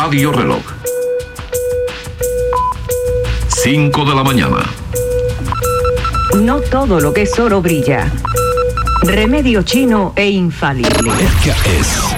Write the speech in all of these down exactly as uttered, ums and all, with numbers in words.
Radio Reloj. cinco de la mañana. No todo lo que es oro brilla. Remedio chino e infalible. R K S.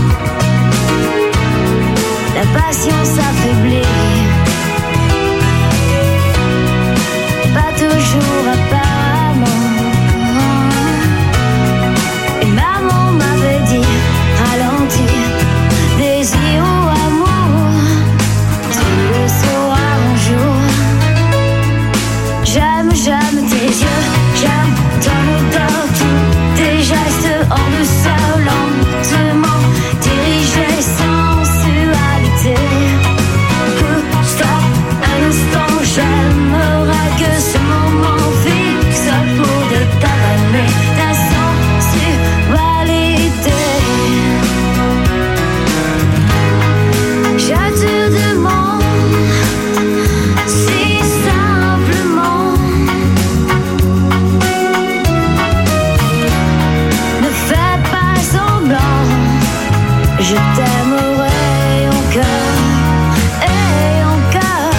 La passion s'affaiblit. Je t'aimerai encore et encore.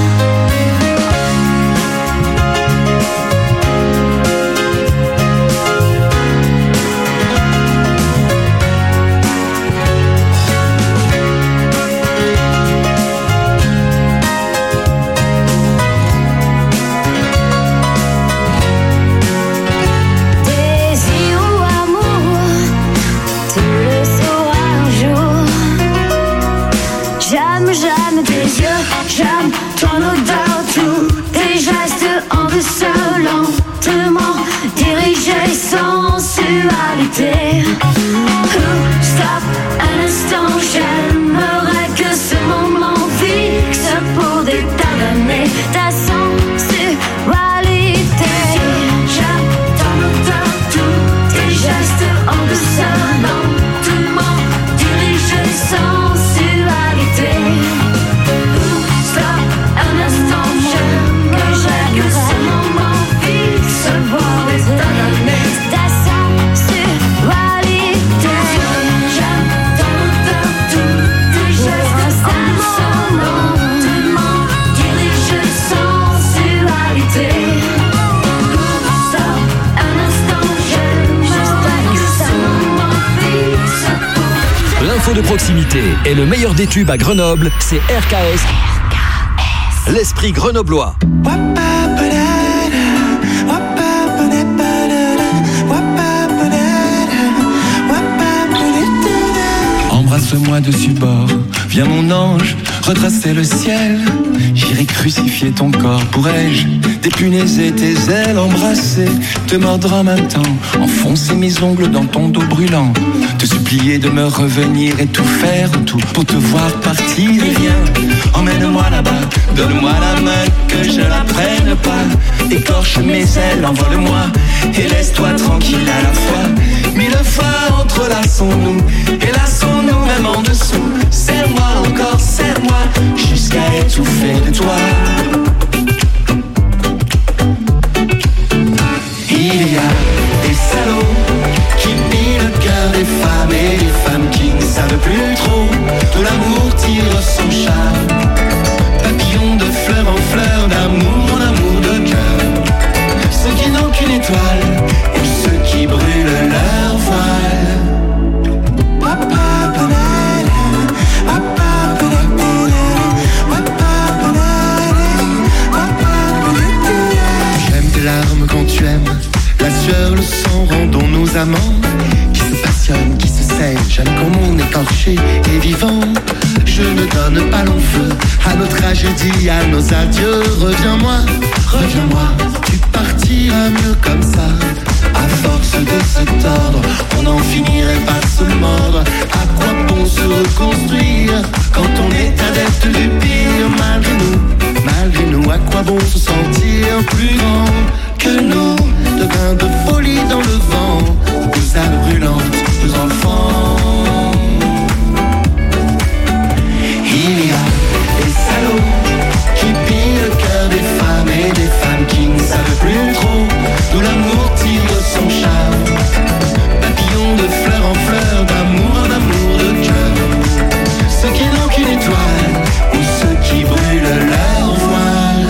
Désir ou amour, tu le sauras un jour. J'aime, j'aime tes yeux, j'aime ton odeur, tous tes gestes en douceur, lentement dirigés, sensualité. Ooh, stop un instant, j'aimerais que ce moment fixe pour des tas d'années ta sensualité. J'aime ton odeur, tous tes gestes en douceur, lentement dirigés, sensualité. Stop un instant, j'aimerais que ce moment fixe pour des tas d'années ta sensualité. J'aime ton odeur, tous tes gestes en douceur, lentement dirigés, sensualité. Stop un instant, j'aimerais que ce moment fixe pour. L'info de proximité et le meilleur des tubes à Grenoble, c'est R K S. L'esprit grenoblois. Embrasse-moi dessus bord, viens mon ange, retracer le ciel. J'irai crucifier ton corps, pourrais-je dépunaiser tes ailes, embrasser, te mordre en même temps, enfoncer mes ongles dans ton dos brûlant, te supplier de me revenir et tout faire, tout pour te voir partir. Et viens, emmène-moi là-bas, donne-moi la main, que je la prenne pas, écorche mes ailes, envole-moi et laisse-toi tranquille à la fois. Mille fois entrelaçons-nous et lassons-nous même en dessous. Serre-moi encore, serre-moi jusqu'à étouffer de toi. Il y a des salauds qui pillent le cœur des femmes et des femmes qui ne savent plus trop de l'amour tire son charme. Papillons de fleur en fleur, d'amour en amour de cœur. Ceux qui n'ont qu'une étoile ou ceux qui brûlent leur voile. J'aime tes larmes quand tu aimes, la sueur, le sang, rendons nos amants qui se passionnent, qui se saignent. J'aime comme on est torché et vivant. Je ne donne pas long feu à nos tragédies, à nos adieux. Reviens-moi, reviens-moi, tu partiras mieux comme ça. À force de se tordre, on n'en finirait pas de se mordre. À quoi bon se reconstruire quand on est adepte du pire? Malgré nous, malgré nous, à quoi bon se sentir plus grand que nous? De grains de folie dans le vent, deux âmes brûlantes, deux enfants. Il y a des salauds qui pillent le cœur des femmes et des femmes qui ne savent plus trop d'où l'amour tire son charme. Papillons de fleur en fleur, d'amour en amour de cœur. Ceux qui n'ont qu'une étoile ou ceux qui brûlent leur voile.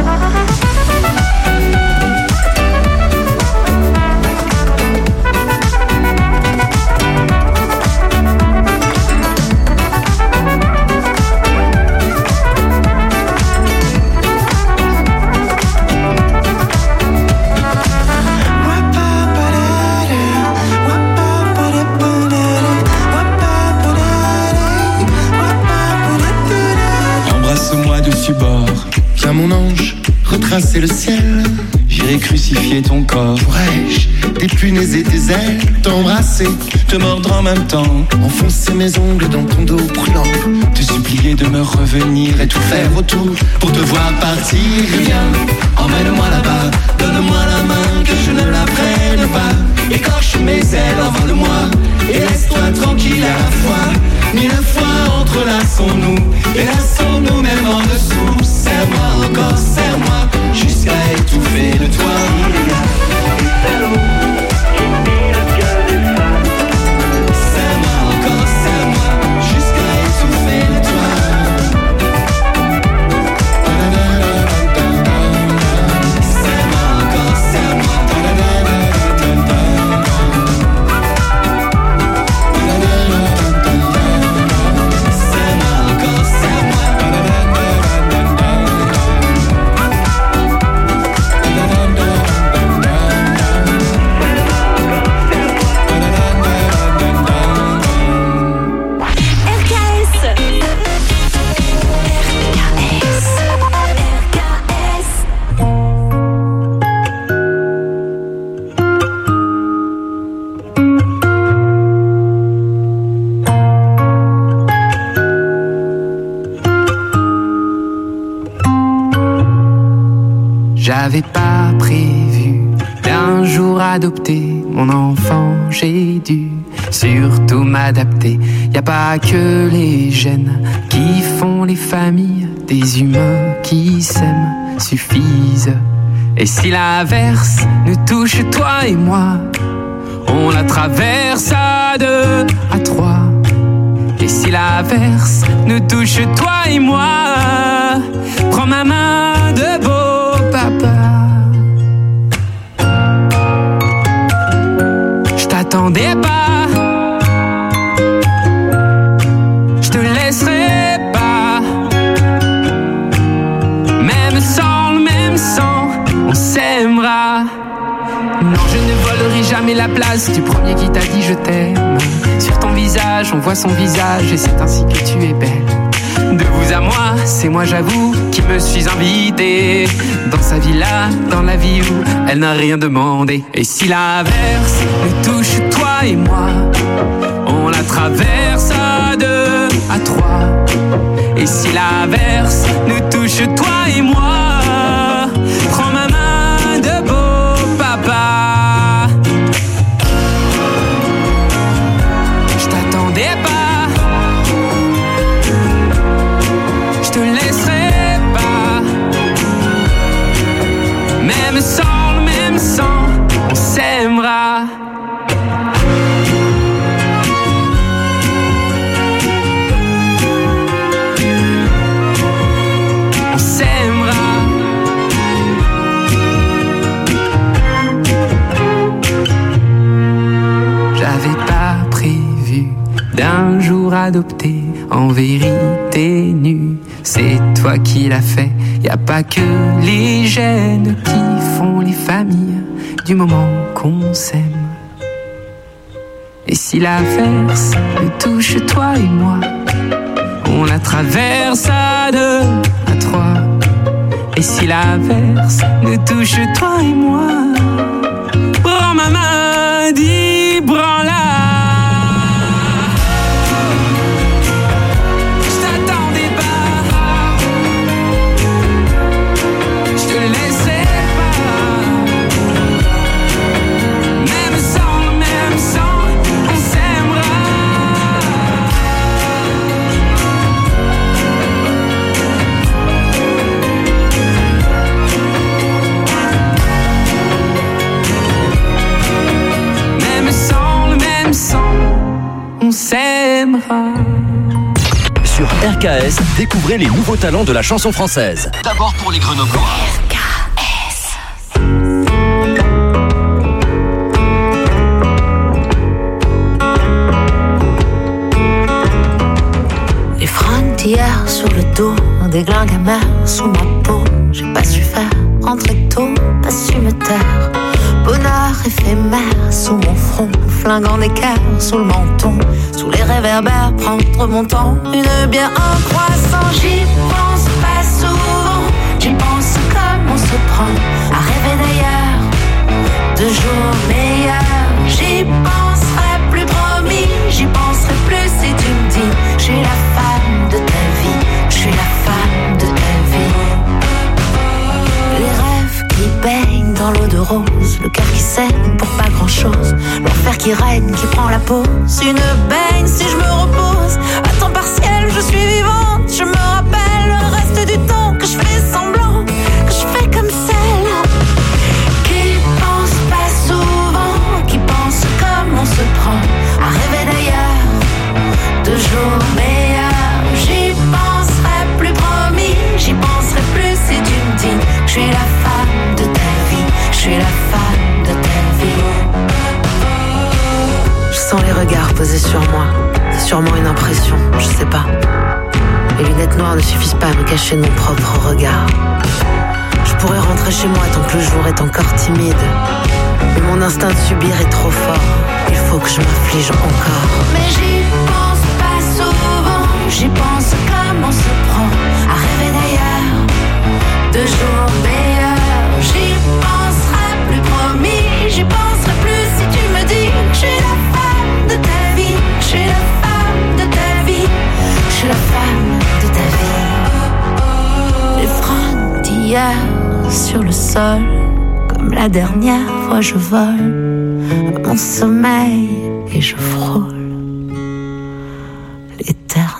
Viens mon ange, retracer le ciel. J'irai crucifier ton corps. Pourrais-je dépunaiser tes ailes, t'embrasser, te mordre en même temps, enfoncer mes ongles dans ton dos brûlant, te supplier de me revenir et tout faire autour pour te voir partir. Viens, emmène-moi là-bas, donne-moi la main, que je ne la prenne pas. Écorche mes ailes, envole-moi et laisse-toi tranquille à la fois. Mille fois entrelaçons-nous et lassons-nous même en dessous. Serre-moi encore, serre-moi jusqu'à étouffer de toi. Il y a des salauds qui pillent le cœur des femmes. Serre-moi encore, serre-moi J'avais pas prévu d'un jour adopter mon enfant, j'ai dû surtout m'adapter. Y a pas que les gènes qui font les familles, des humains qui s'aiment suffisent. Et si l'averse nous touche toi et moi, on la traverse à deux, à trois. Et si l'averse nous touche toi et moi, prends ma main de beau papa. Je t'attendais pas, je te laisserai pas. Même sans le même sang, on s'aimera. Non, je ne volerai jamais la place du premier qui t'a dit je t'aime. Sur ton visage, on voit son visage et c'est ainsi que tu es belle. De vous à moi, c'est moi j'avoue qui me suis invité dans sa villa, dans la vie où elle n'a rien demandé. Et si l'averse nous touche toi et moi, on la traverse à deux, à trois. Et si l'averse nous touche toi et moi, prends ma main de beau papa. Je t'attendais pas, je te laisserai pas. Même sans le même sang, on s'aimera. On s'aimera. J'avais pas prévu d'un jour adopter en vérité nue. C'est toi qui l'as fait. Y a pas que les gènes qui font les familles du moment qu'on s'aime. Et si l'averse nous touche toi et moi, on la traverse à deux, à trois. Et si l'averse nous touche toi et moi, prends ma main, dis prends-la. S'aimera. Sur R K S, découvrez les nouveaux talents de la chanson française. D'abord pour les Grenoblois. R K S. Les frontières sur le dos, des glingues amers sous ma peau. J'ai pas su faire rentrer tôt, pas su me taire. Bonheur éphémère sous mon front, flinguant des cœurs sous le menton, sous les réverbères, prendre mon temps, une bière, un croissant. J'y pense pas souvent, j'y pense comme on se prend à rêver d'ailleurs, de jours meilleurs. J'y penserai plus, promis, j'y penserai plus si tu me dis je suis la femme de ta vie, je suis la femme de ta vie. Les rêves qui baignent dans l'eau de rose, le cœur qui saigne pour pas grand chose, l'enfer qui règne, qui prend la pause, une baigne si je me repose, à temps partiel je suis vivante, je me rappelle le reste du temps que je fais semblant, que je fais comme celle qui pense pas souvent, qui pense comme on se prend à rêver d'ailleurs, de jours meilleurs. J'y penserai plus, promis, j'y penserai plus si tu me dis que je suis la femme de ta vie, je suis la femme de ta vie. Je sens les regards posés sur moi, c'est sûrement une impression, je sais pas. Les lunettes noires ne suffisent pas à me cacher de mon propre regard. Je pourrais rentrer chez moi tant que le jour est encore timide, mais mon instinct de subir est trop fort, il faut que je m'afflige encore. Mais j'y pense pas souvent, j'y pense comme on se prend à rêver d'ailleurs, de jours meilleurs. J'y penserai plus, promis, j'y penserai plus si tu me dis que je suis la femme de ta vie, je suis la femme de ta vie, je suis la femme de ta vie. Les frontières sur le sol. Comme la dernière fois je vole à mon sommeil et je frôle l'éternel.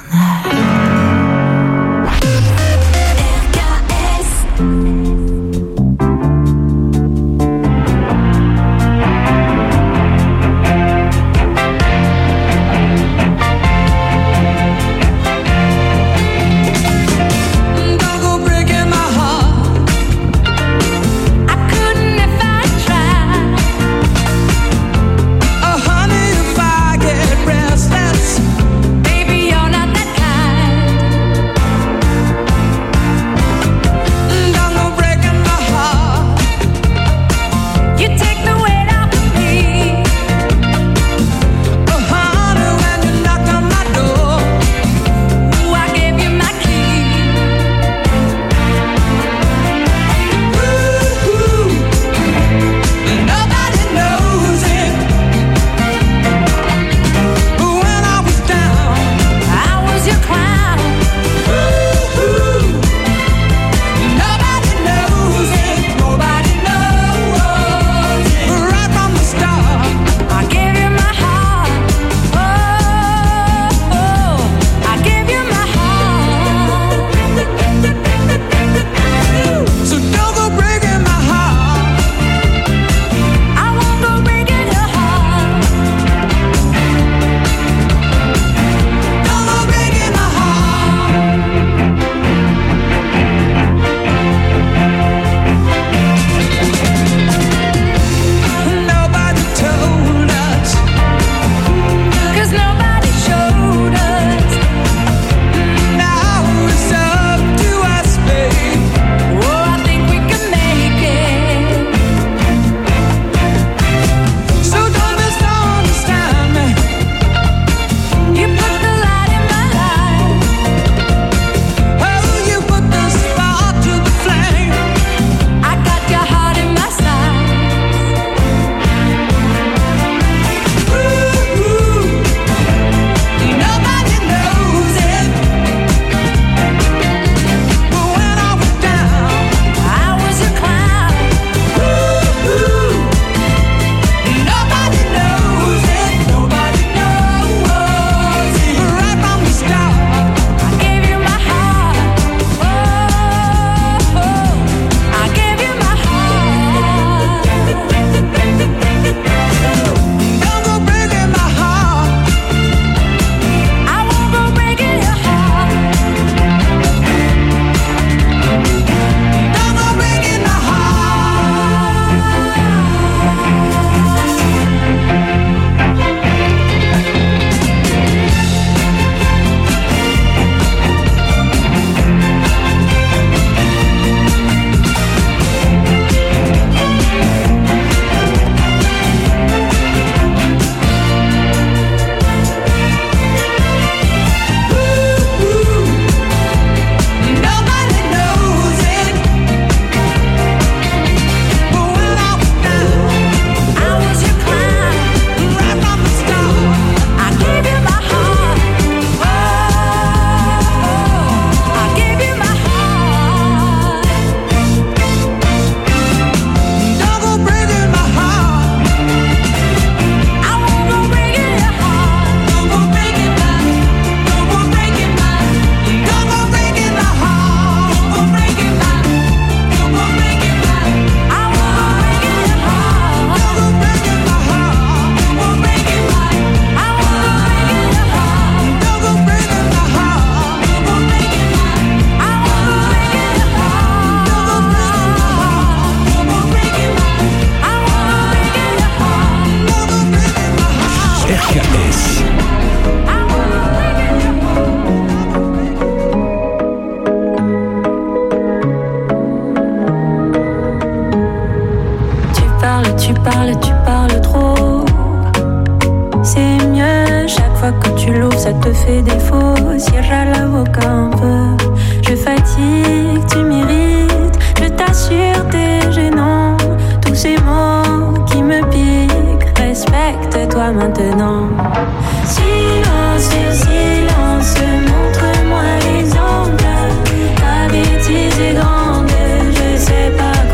Maintenant, silence, silence, montre-moi l'exemple. Ta bêtise est grande, je sais pas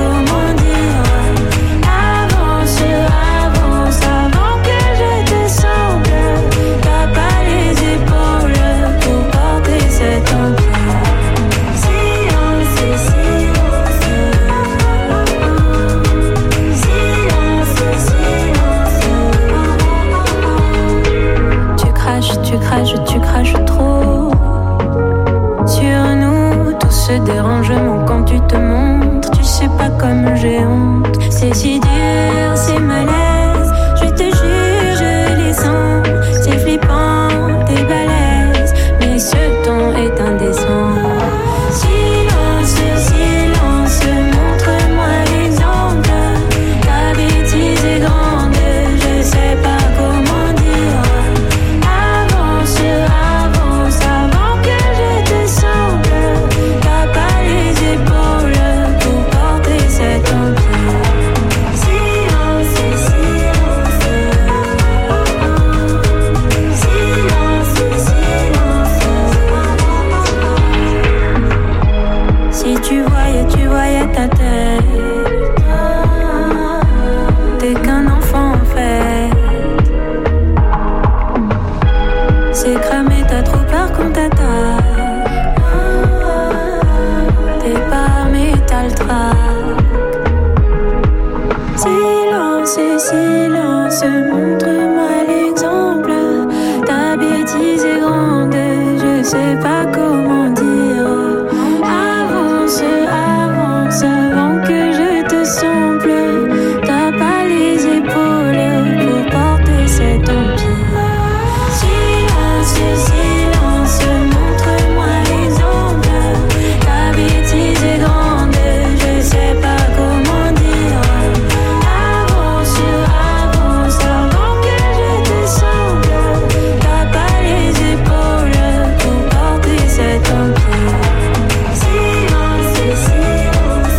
bêtise est grande, je sais pas comment dire. Avance, avance avant que je te semble. T'as pas les épaules pour porter cet empire. Silence, silence, montre-moi l'exemple. Ta bêtise est grande, je sais pas comment dire. Avance, avance avant que je te semble. T'as pas les épaules pour porter cet empire. Silence, silence.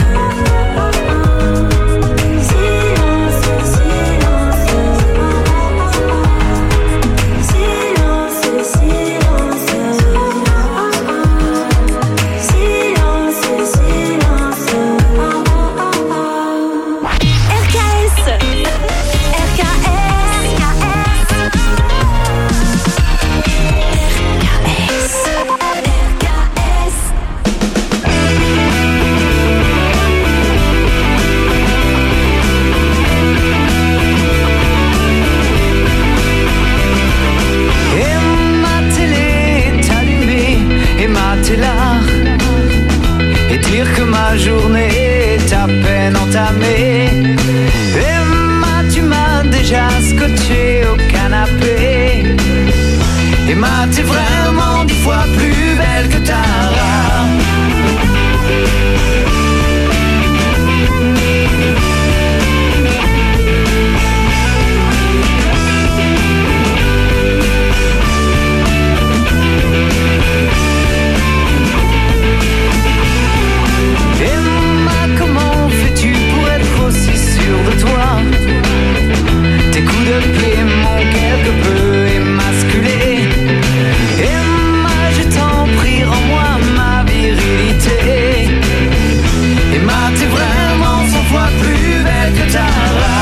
Silence, silence. Silence, silence. Silence, silence. R K S. R K S. R K S. Et ma télé est allumée, et ma t'es là. Et dire que ma journée est à peine entamée. Et ma tu m'as déjà scotché au canapé. Et ma t'es vraiment dix fois plus belle que Tara. Emma, comment fais-tu pour être aussi sûr de toi? Tes coups de pied m'ont quelque peu émasculé. Emma, je t'en prie, rends-moi ma virilité. Emma, t'es vraiment cent fois plus belle que Tara.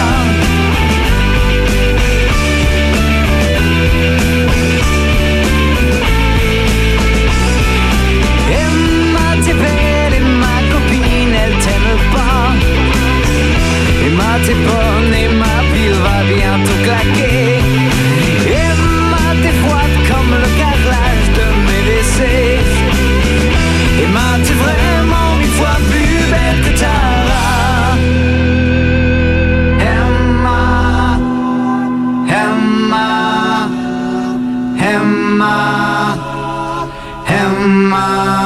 Emma, t'es belle et ma copine, elle t'aime pas. Emma, t'es bonne et ma pile va bientôt claquer. Emma, t'es froide comme le carrelage de mes W C. Emma, t'es vraiment mille fois plus belle que Tara. Emma, Emma, Emma, Emma.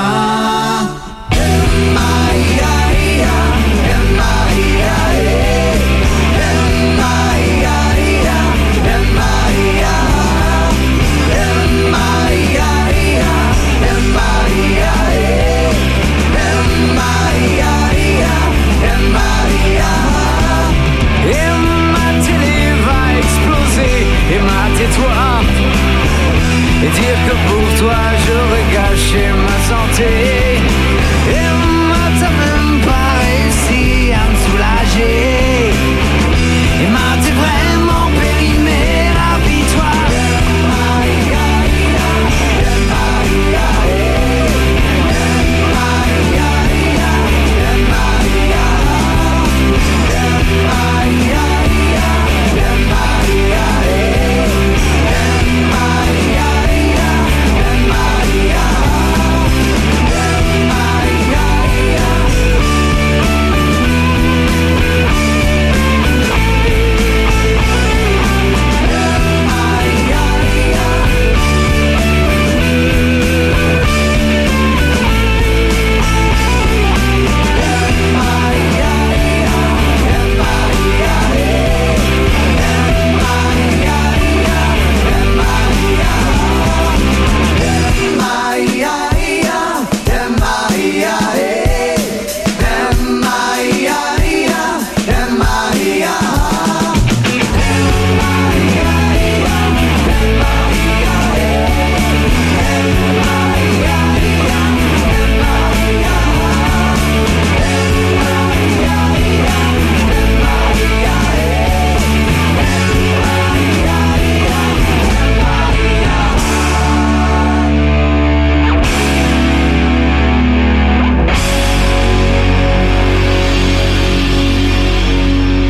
Tais-toi et dire que pour toi j'aurais gâché ma santé. Et moi t'as même pas réussi à me soulager. Et moi t'es vraiment périmé, rapide-toi.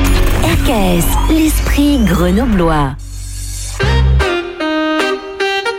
L'esprit grenoblois.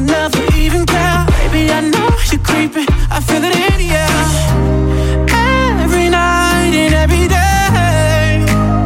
never even care. Baby, I know you're creeping, I feel it in the air. Every night and every day,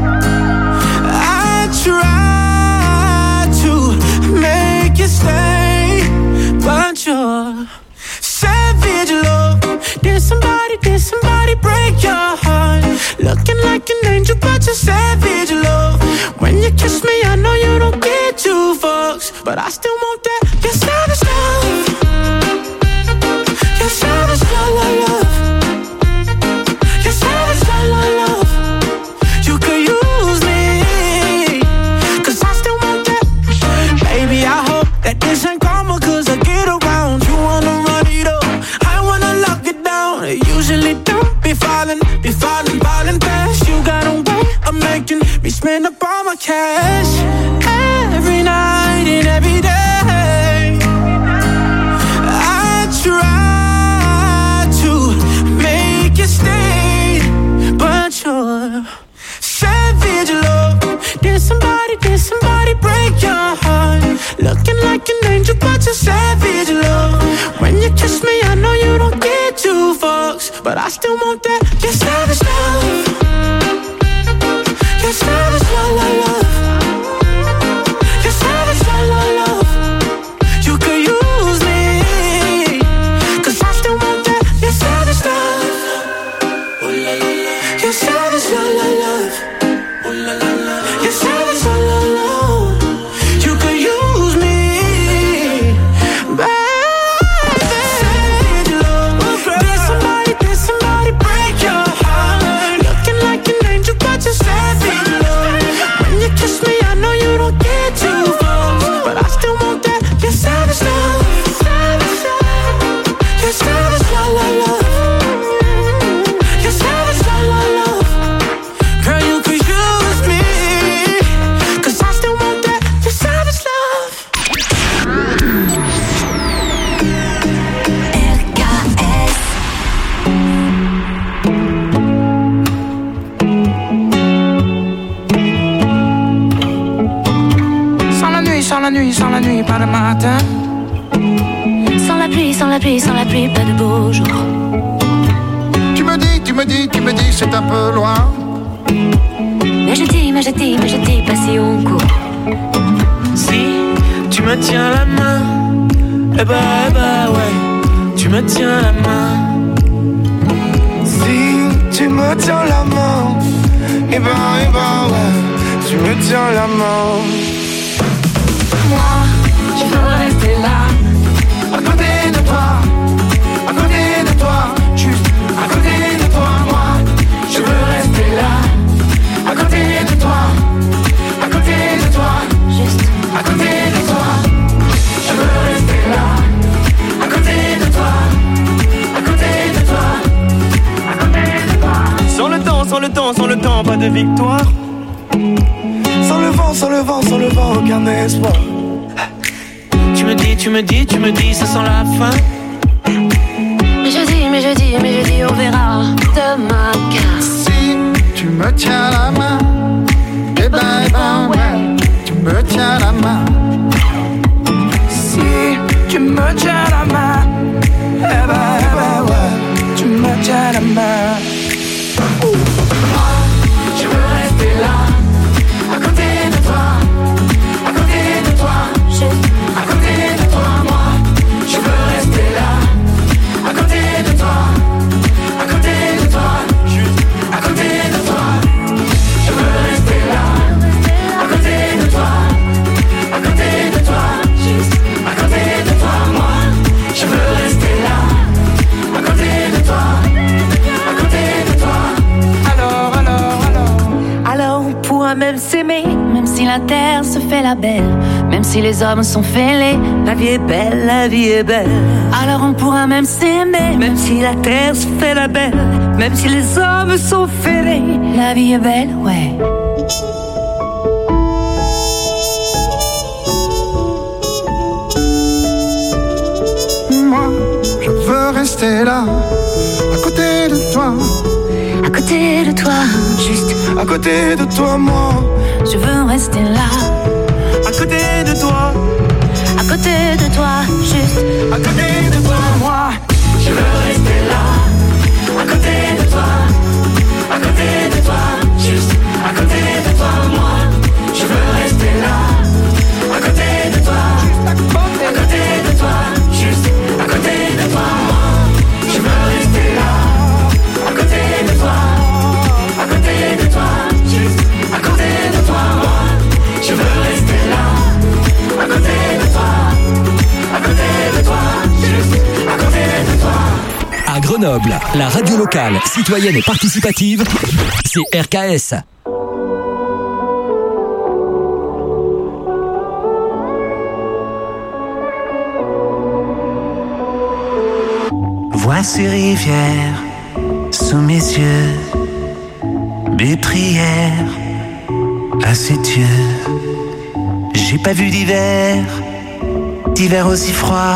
I try to make you stay, but you're savage love. Did somebody, did somebody break your heart? Looking like an angel, but you're savage love. When you kiss me, I know you don't get two fucks, but I still want that. You're savage love. You're savage love, love, love. You're savage love, love, love. You could use me, cause I still want that. Baby, I hope that this ain't karma, cause I get around. You wanna run it up, I wanna lock it down. I usually don't be falling, be falling, falling fast. You got a way of making me spend up all my cash. Every night and every day, I try to make you stay, but you're savage love. Did somebody, did somebody break your heart? Looking like an angel, but you're savage love. When you kiss me, I know you don't get two fucks, but I still want that. You're savage love. You're savage love, love, love. You're savage love, love, love. You could use me, cause I still want that. You're savage love. You're savage love, love, love. You're savage love, love, love. You could use me, baby. Savage love. Did somebody, did somebody break your heart? Looking like an angel, but you're savage love. When you kiss me, I know you don't get two phones, but I still want that. You're savage love. You're savage love, love, love. You're savage love, love, love. Girl, you could use me, cause I still want that. You're savage love. R K S. Sans la nuit, sans la nuit, sans la nuit, pas de matin. Sans la pluie, sans la pluie, sans la pluie, pas de beau jour. Tu me dis, tu me dis, tu me dis, c'est un peu loin. Mais je dis, mais je dis, mais je dis pas si on court. Si tu me tiens la main, eh bah, eh bah ouais, tu me tiens la main. Si tu me tiens la main, eh ben, eh ben, ouais, tu me tiens la main. Moi, je veux rester là, à côté de toi, à côté de toi, juste à côté de toi. Moi, je veux rester là, à côté de toi, à côté de toi, Juste à côté de toi. Je veux rester là, à côté de toi, à côté de toi, à côté de toi. Sans le temps, sans le temps, sans le temps, pas de victoire. Sans le vent, sans le vent, sans le vent, aucun espoir. Tu me dis, tu me dis, tu me dis, ça sent la fin. Mais je dis, mais je dis, mais je dis, on verra demain. Car Si tu me tiens la main, eh ben, eh ben, ouais, tu me tiens la main. Si tu me tiens la main, eh ben, eh ben, ouais, tu me tiens la main. Moi, je veux rester là, à côté de toi, à côté de toi, juste à côté de toi. Moi, je veux rester là, à côté de toi, à côté de toi, juste à côté de toi. Je veux rester là, à côté de toi, à côté de toi, juste à côté de toi. Moi, je veux rester là, à côté de toi, à côté de toi. Alors, alors, alors. alors on pourra même s'aimer, même si la terre se fait la belle, même si les hommes sont fêlés. La vie est belle, la vie est belle. Alors on pourra même s'aimer, même si la terre se fait la belle, même si les hommes sont fêlés. La vie est belle, ouais. Moi, je veux rester là, à côté de toi. À côté de toi, juste À côté de toi, moi, je veux rester là. À côté de toi, À côté de toi, juste Grenoble, la radio locale, citoyenne et participative, c'est R K S. Vois ces rivières sous mes yeux, mes prières à ses dieux. J'ai pas vu d'hiver, d'hiver aussi froid,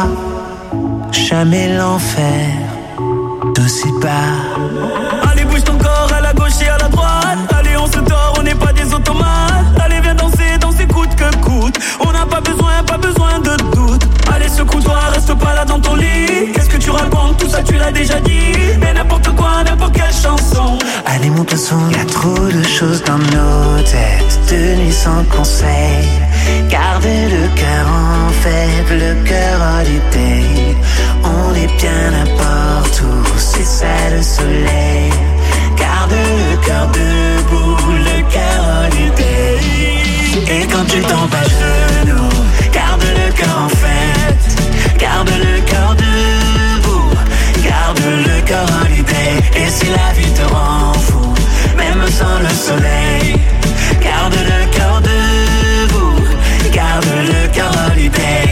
jamais l'enfer d'aussi bas. Allez, bouge ton corps à la gauche et à la droite. Allez, on se dort, on n'est pas des automates. Allez, viens danser, danser coûte que coûte. On n'a pas besoin, pas besoin de doute. Allez, secoue-toi, reste pas là dans ton lit. Qu'est-ce que tu racontes, tout ça tu l'as déjà dit. Mais n'importe quoi, n'importe quelle chanson. Allez, monte le son, y a trop de choses dans nos têtes. De nuit sans conseil. Gardez le cœur en faible, le cœur holiday. On est bien n'importe où, c'est ça le soleil. Garde le cœur debout, le cœur holiday. Et quand tu tombes à genoux, garde le cœur en fête. Garde le cœur debout, garde le cœur holiday. Et si la vie te rend fou, même sans le soleil, garde le cœur debout, garde le cœur holiday.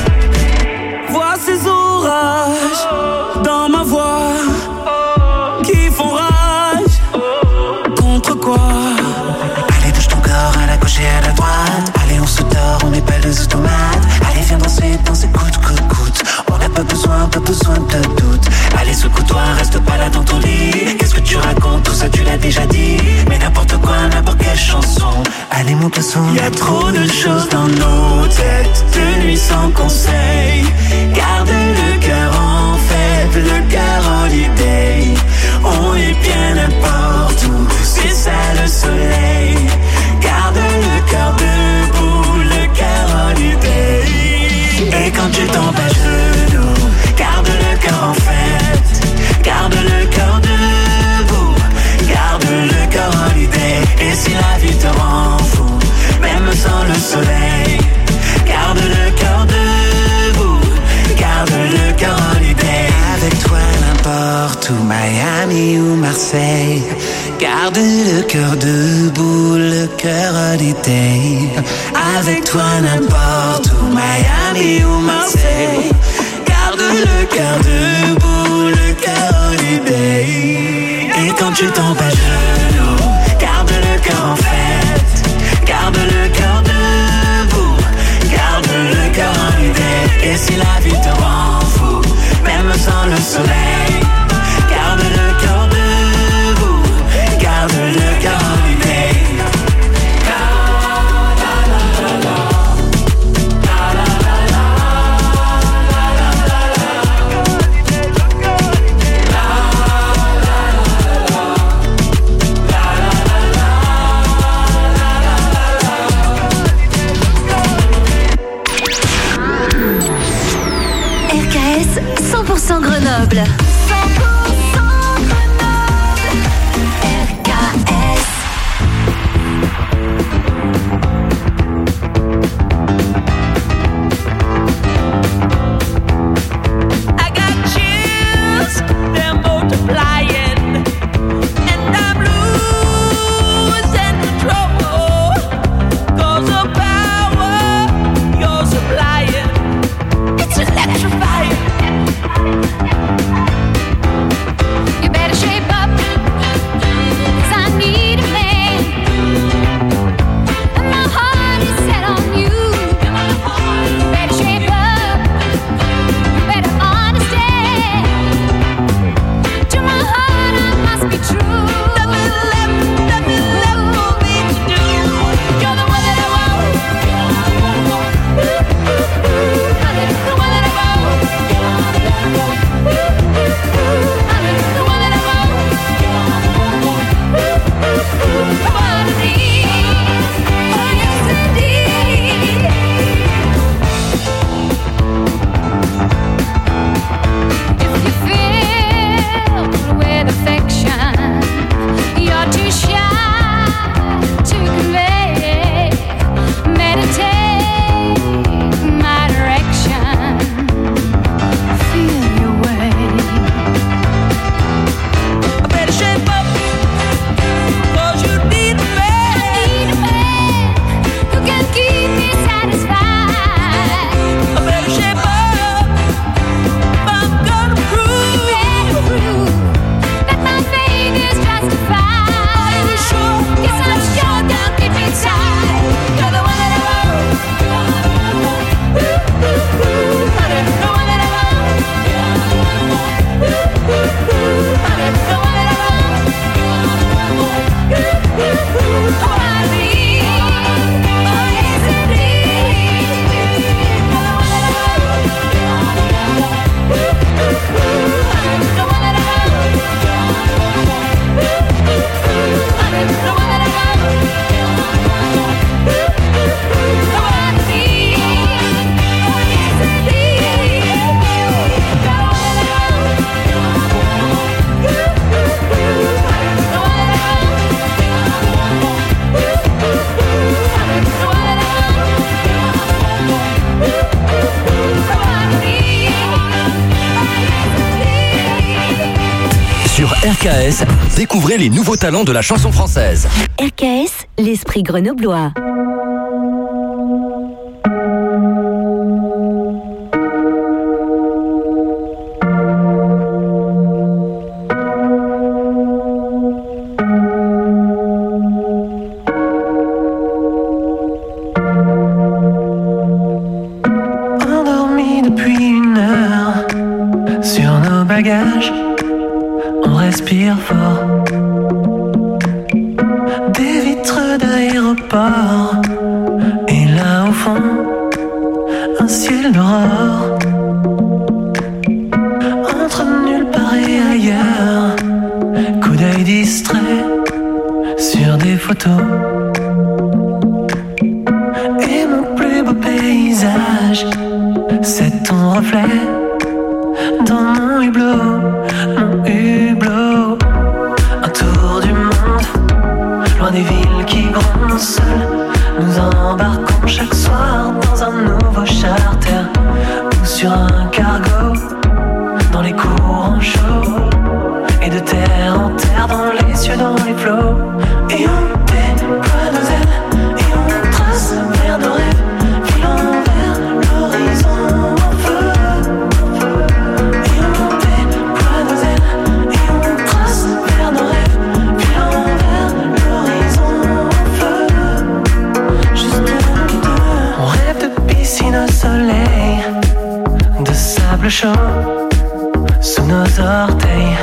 Vois ces orages dans ma voix qui font rage. Contre quoi? Allez, bouge ton corps à la gauche et à la droite. Allez, on se dort, on n'est pas des automates. Allez, viens danser, danser, coûte, coûte, coûte. On n'a pas besoin, pas besoin de doute. Allez, secoue-toi, reste pas là dans ton lit. Qu'est-ce que tu racontes, tout ça tu l'as déjà dit. Mais n'importe quoi, n'importe quelle chanson. Allez, monte le son, y a trop de choses dans nos têtes. De nuit sans conseil. Garde le cœur en faible, le cœur holiday. On est bien n'importe où, c'est ça le soleil. Garde le cœur debout, le cœur holiday. Et quand tu tombes à genoux, garde le cœur en fête. Garde le cœur debout, garde le cœur holiday. Et si la vie te rend fou, même sans le soleil, garde le cœur debout, garde le cœur holiday. Avec toi n'importe où, Miami ou Marseille, garde le cœur debout, le cœur holiday. Avec toi n'importe où, Miami ou Marseille, garde le cœur debout, le cœur holiday. Et quand tu tombes à genoux, garde le cœur en fête. Garde le cœur debout, garde le cœur holiday. Et si la vie te rend fou, même sans le soleil, garde le cœur debout, garde le cœur holiday. cent pour cent Grenoble. cent pour cent Grenoble. R K S. I got chills, they're multiplying, and I'm losing control. 'Cause the power you're supplying, it's electrifying. R K S, découvrez les nouveaux talents de la chanson française. R K S, l'esprit grenoblois. On respire fort. Des vitres d'aéroport. Et là au fond, un ciel d'aurore. Entre nulle part et ailleurs, coup d'œil distrait sur des photos. Et mon plus beau paysage, c'est ton reflet dans mon hublot, mon hublot. Un tour du monde, loin des villes qui grondent seules. Nous embarquons chaque soir dans un nouveau charter ou sur un cargo, dans les courants chauds. Et de terre en terre, dans les cieux, dans les flots. Et on déploie nos ailes, et on trace vers nos rêves, filant vers l'horizon en feu. Soleil, de sable chaud sous nos orteils,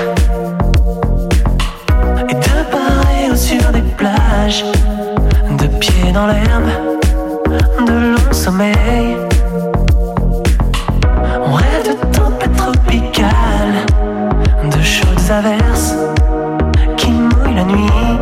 et de part et sur des plages, de pieds dans l'herbe, de longs sommeils. On rêve de tempêtes tropicales, de chaudes averses qui mouillent la nuit,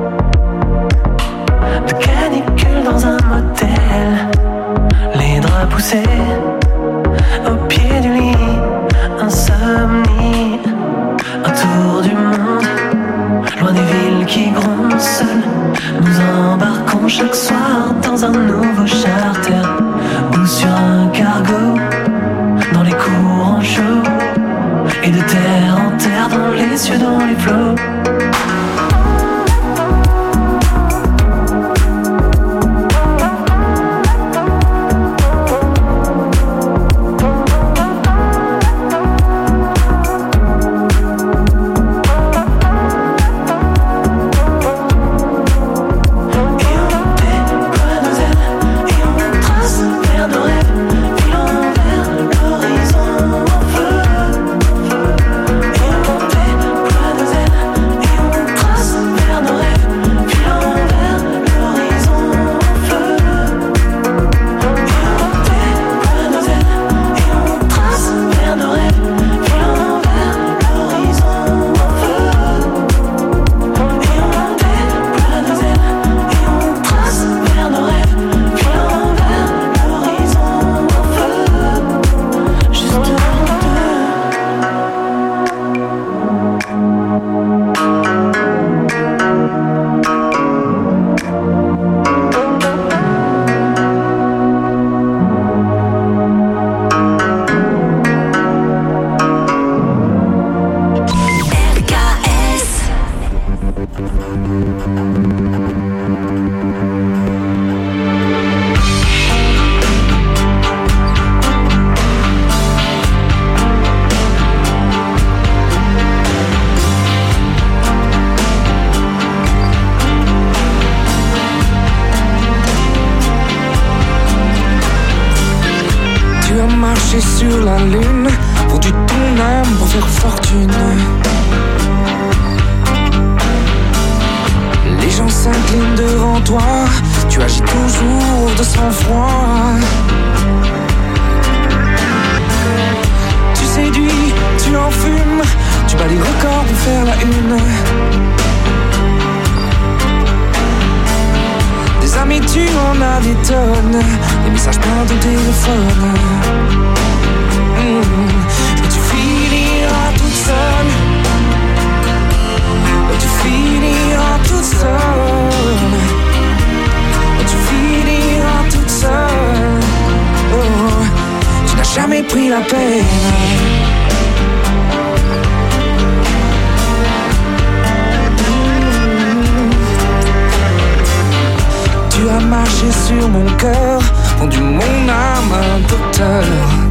de canicule dans un motel. Les draps poussés au pied du lit, insomnie. Un tour du monde, loin des villes qui grondent seules. Nous embarquons chaque soir dans un nouveau charter ou sur un cargo, dans les courants chauds. Et de terre en terre, dans les cieux, dans les flots. Sur la lune, vendu ton âme pour faire fortune. Les gens s'inclinent devant toi, tu agis toujours de sang-froid. Tu séduis, tu enfumes, tu bats les records pour faire la une. Des amis tu en as des tonnes, des messages plein de téléphone. Et tu finiras toute seule, et tu finiras toute seule, et tu finiras toute seule. Oh, tu n'as jamais pris la peine à marcher sur mon cœur, vendu mon âme à un docteur.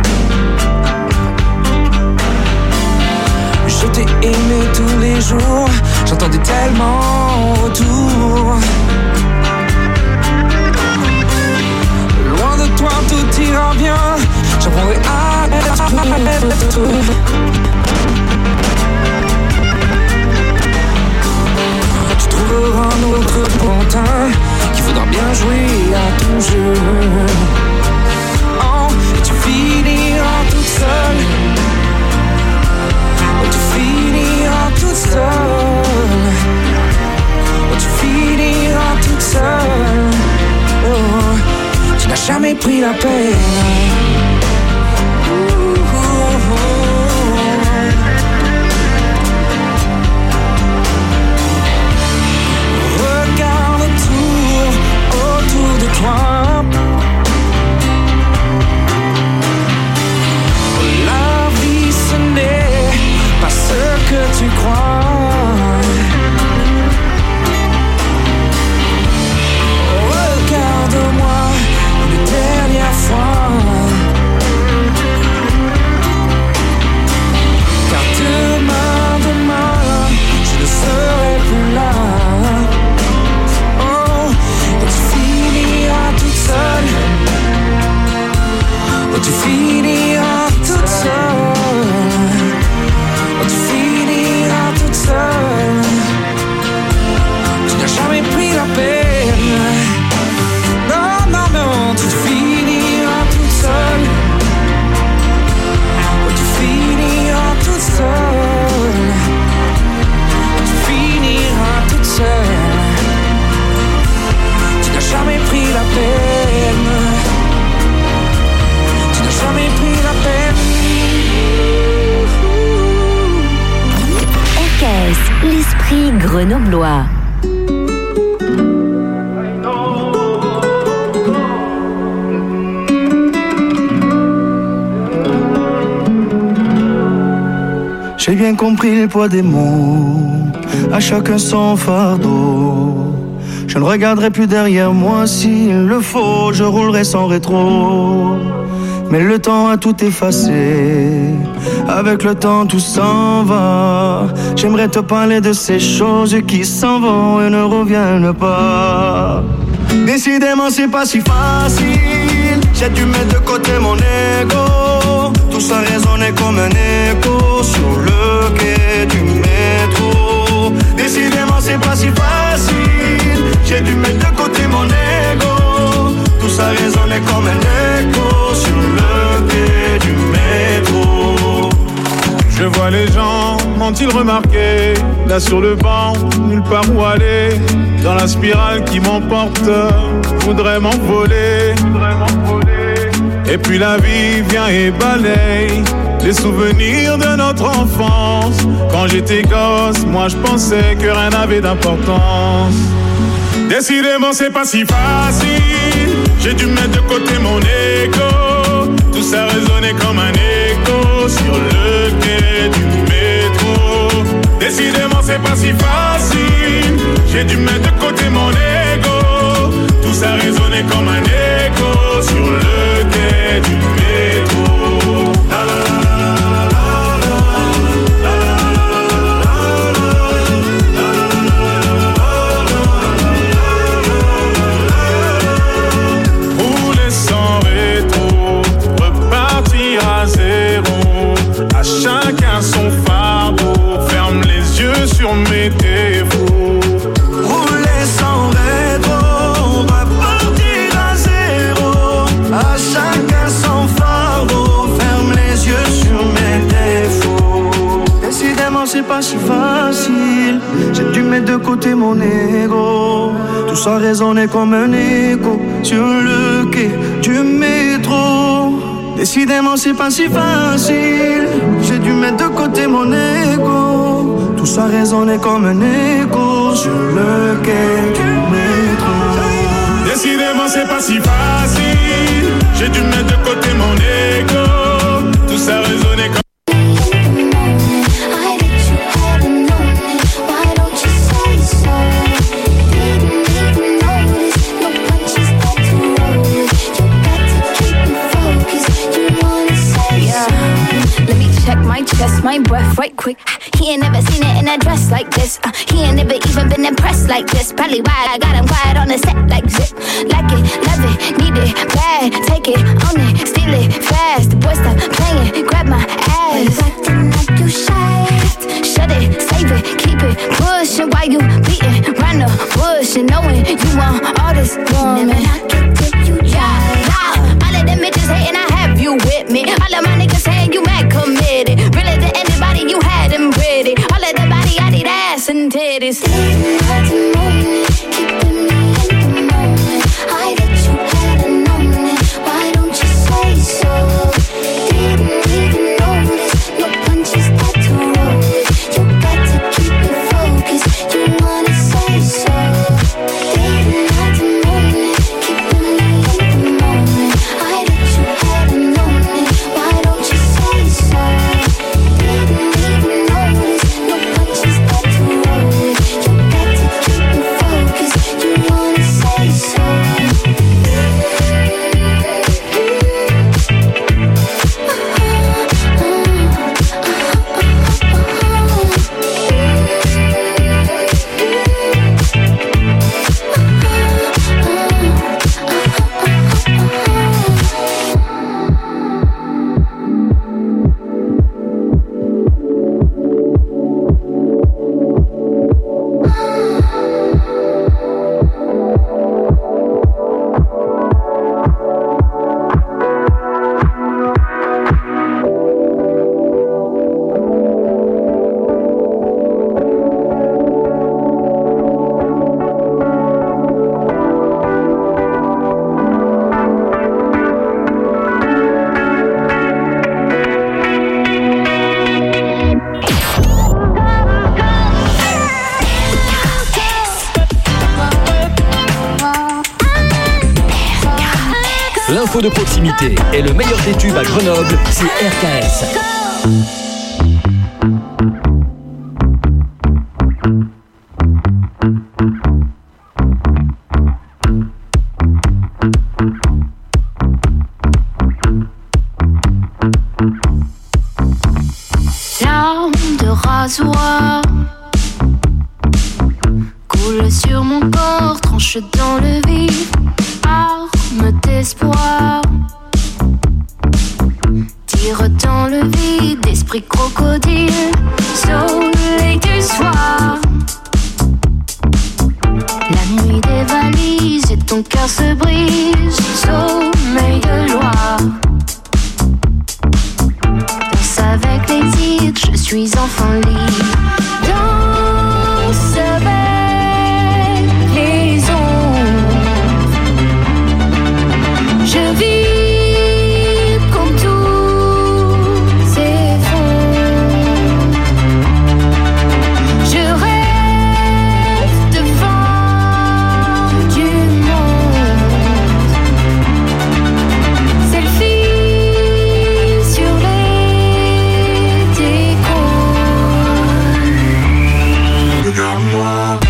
Je t'ai aimé tous les jours, j'entendais tellement en retour. Loin de toi tout ira bien, j'apprendrai à être tout. Tu trouveras un autre pantin qui voudra bien jouer à ton jeu. Oh, et tu finiras toute seule. Oh, tu finiras toute seule. Oh, tu finiras toute seule. Oh, tu n'as jamais pris la peine. Regarde autour, autour de toi. La vie ce n'est pas ce que tu crois. Regarde-moi une dernière fois. Car demain, demain, je ne serai plus là. Oh, et tu finiras toute seule. Oh, tu finiras toute seule. Oh, tu finiras toute seule. Tu n'as jamais pris la peine. Non, non, non, tu finiras toute seule. Oh, tu finiras toute seule. Oh, tu finiras toute seule. Tu n'as jamais pris la peine. Tu n'as jamais pris la peine. R K S, l'esprit grenoblois. J'ai bien compris le poids des mots, à chacun son fardeau. Je ne regarderai plus derrière moi s'il le faut, je roulerai sans rétro. Mais le temps a tout effacé, avec le temps tout s'en va. J'aimerais te parler de ces choses qui s'en vont et ne reviennent pas. Décidément c'est pas si facile, j'ai dû mettre de côté mon ego. Tout ça résonnait comme un écho sur le quai du métro. Décidément c'est pas si facile, j'ai dû mettre de côté mon ego. Tout ça résonnait comme un écho sur le quai du métro. Je vois les gens, m'ont-ils remarqué? Là sur le banc, nulle part où aller. Dans la spirale qui m'emporte, voudrais m'envoler. Et puis la vie vient et balaye les souvenirs de notre enfance. Quand j'étais gosse, moi je pensais que rien n'avait d'importance. Décidément c'est pas si facile, j'ai dû mettre de côté mon ego. Tout ça résonnait comme un écho sur le quai du métro. Décidément c'est pas si facile, j'ai dû mettre de côté mon ego. Tout ça résonnait comme un écho sur le quai du métro. La, la, la. À chacun son fardeau, ferme les yeux sur mes défauts. Rouler sans rétro, repartir à zéro. À chacun son fardeau, ferme les yeux sur mes défauts. Décidément c'est pas si facile, j'ai dû mettre de côté mon ego. Tout ça résonnait comme un écho sur le quai du métro. Décidément c'est pas si facile, j'ai dû mettre de côté mon ego. Tout ça résonnait comme un écho sur le quai du métro. Décidément c'est pas si facile, j'ai dû mettre de côté mon ego. Tout ça résonnait comme Why don't you say so? Didn't even notice, no punches Let me check my chest, my breath right quick. He ain't never seen it in a dress like this. Uh, he ain't never even been impressed like this. Probably why I got him quiet on the set like zip. Like it, love it, need it, bad. Take it, own it, steal it, fast. The boy stop playing, grab my ass. Why you acting like you shy? Shut it, save it, keep it pushing. While you beating round the bush and knowing you want all this woman. Never knock it till you try. Yeah. All of them bitches hating, I have you with me. All of my niggas saying you mad committed. Really to anybody, you had them pretty. All of the body, I need ass and titties. Didn't have to moment, keeping me in the moment. I that you hadn't known it. Why don't you say so? Didn't even notice your punches had to roll it. You got to keep it focused. You wanna say so? Didn't have to moment, keeping me in the moment. I that you hadn't known it. Why don't you say so? Didn't even notice your punches had to roll it. You got to keep it focused. You wanna say so? L'info de proximité et le meilleur des tubes à Grenoble, c'est R K S. Larmes de rasoir coule sur mon corps, tranche dans le vide. Arme d'espoir, tire dans le vide, esprit crocodile, soleil du soir. La nuit des valises et ton cœur se brise, sommeil de loi. Danse avec les titres, je suis enfant libre. Danse avec les ondes. Je vis comme tout s'effondre. Je rêve devant du monde. Selfie sur les décors. Regarde-moi.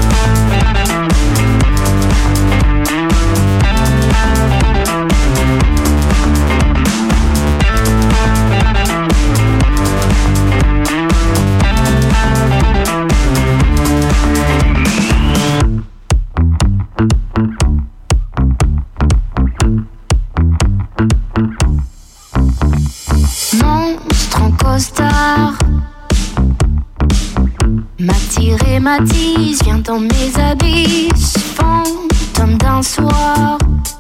Monstre en costard, m'attirer m'attise, viens dans mes abysses. Fantôme d'un soir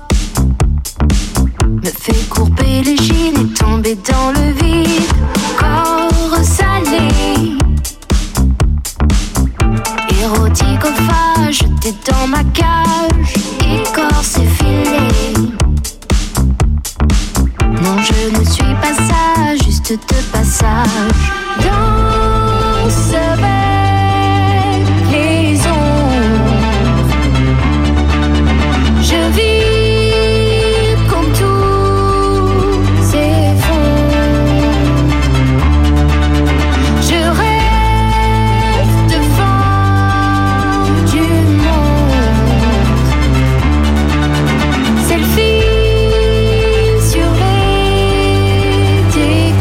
me fait courber les gînes et tomber dans le vide. Corps salé, éroticophage, jeté dans ma cage, écorce effilée. Non, je ne suis pas ça, juste de passage. Danse avec les ondes. Je vis comme tout s'effondre. Je rêve devant du monde. Selfie sur les décors.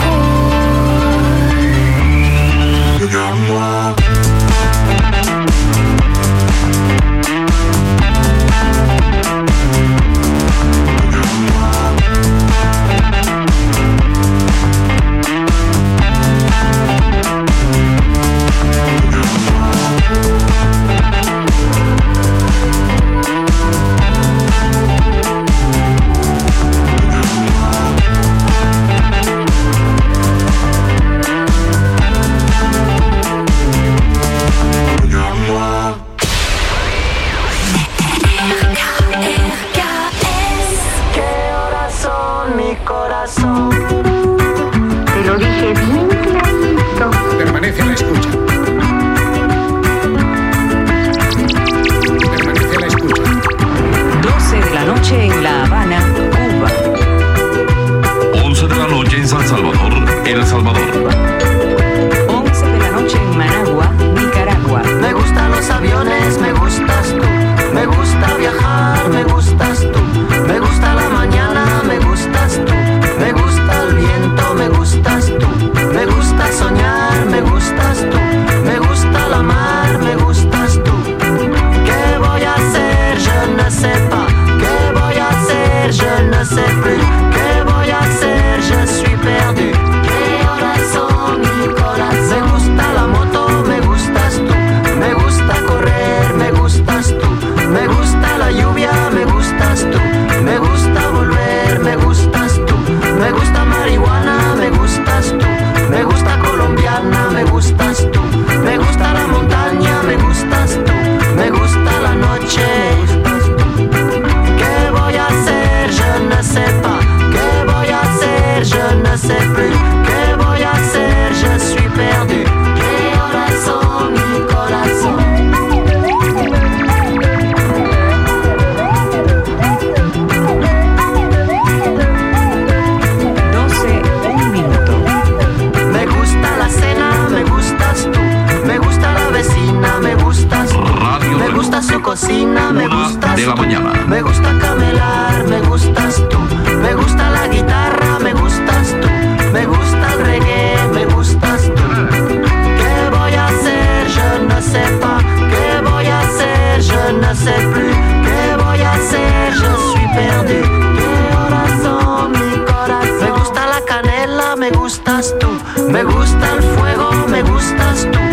Salvador, El Salvador. once de la noche en Managua, Nicaragua. Me gustan los aviones, me gustas tú. Me gusta viajar, me gustas tú. Me gusta la mañana, me gustas tú. Me gusta el viento, me gustas tú. Me gusta soñar, me gustas tú. Me gusta la mar, me gustas tú. ¿Qué voy a hacer? Je ne sais pas. ¿Qué voy a hacer? Je ne sais plus. ¿Qué voy a hacer? Je suis perdu. ¿Qué horas son mi corazón? Me gusta la moto, me gustas tú. Me gusta correr, me gustas tú. Me gusta la lluvia, me gustas tú. Me gusta volver, me gustas tú. Me gusta marihuana, me gustas tú. Me gusta colombiana, me gustas tú. Me gusta la montaña, me gustas tú. Me gusta la noche. ¿Qué voy a hacer? Je ne sais pas. ¿Qué voy a hacer? Je ne sais plus. ¿Qué voy a hacer? Je suis perdu. ¿Qué horas son mi corazón? doce, un minuto. Me gusta la cena, me gustas tú. Me gusta la vecina, me gustas tú. Radio Me gusta su cocina, me Una gustas de la tú. mañana. Me gusta camelar, me gustas tú. Me gusta la guitarra, me gustas tú. Me gusta el reggae, me gustas tú. ¿Qué voy a hacer? Je ne sais pas. ¿Qué voy a hacer? Je ne sais plus. ¿Qué voy a hacer? Je suis perdu. ¿Qué horas son mi corazón? Me gusta la canela, me gustas tú. Me gusta el fuego, me gustas tú.